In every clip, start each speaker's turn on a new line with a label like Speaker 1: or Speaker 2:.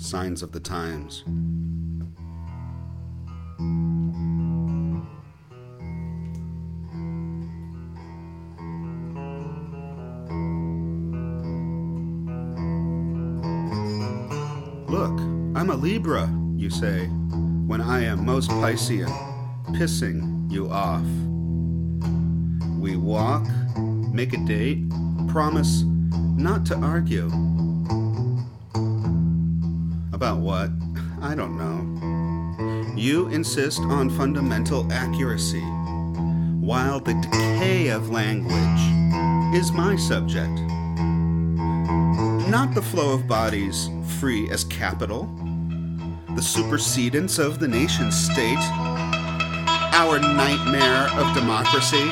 Speaker 1: signs of the times. Look, I'm a Libra, you say, when I am most Piscean, pissing you off. We walk, make a date, promise not to argue. About what? I don't know. You insist on fundamental accuracy, while the decay of language is my subject. Not the flow of bodies free as capital, the supersedence of the nation state, our nightmare of democracy.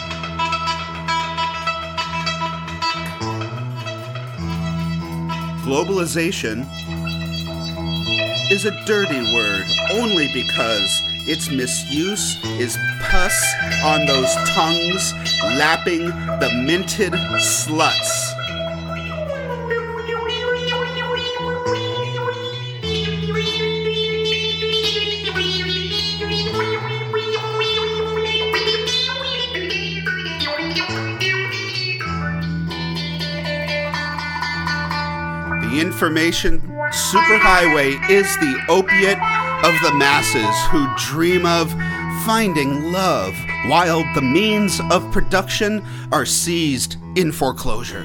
Speaker 1: Globalization is a dirty word only because its misuse is pus on those tongues lapping the minted sluts. The information superhighway is the opiate of the masses who dream of finding love while the means of production are seized in foreclosure.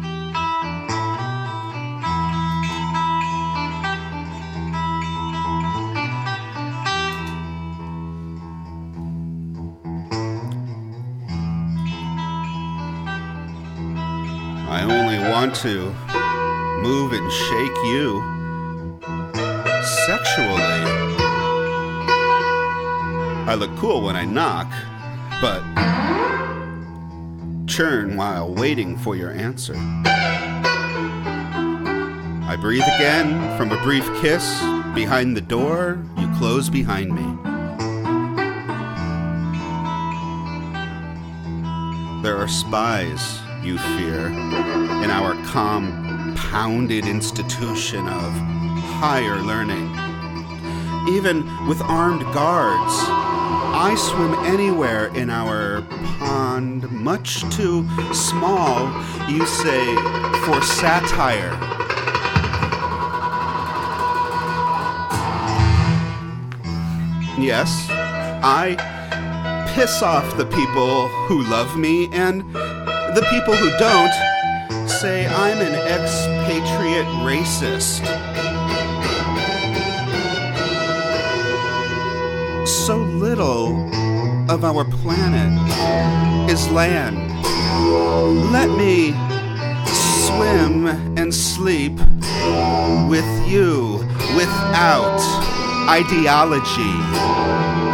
Speaker 1: I only want to move and shake you sexually. I look cool when I knock, but churn while waiting for your answer. I breathe again from a brief kiss behind the door you close behind me. There are spies, you fear, in our compounded institution of higher learning. Even with armed guards, I swim anywhere in our pond, much too small, you say, for satire. Yes, I piss off the people who love me, and the people who don't say I'm an expatriate racist. So little of our planet is land. Let me swim and sleep with you without ideology.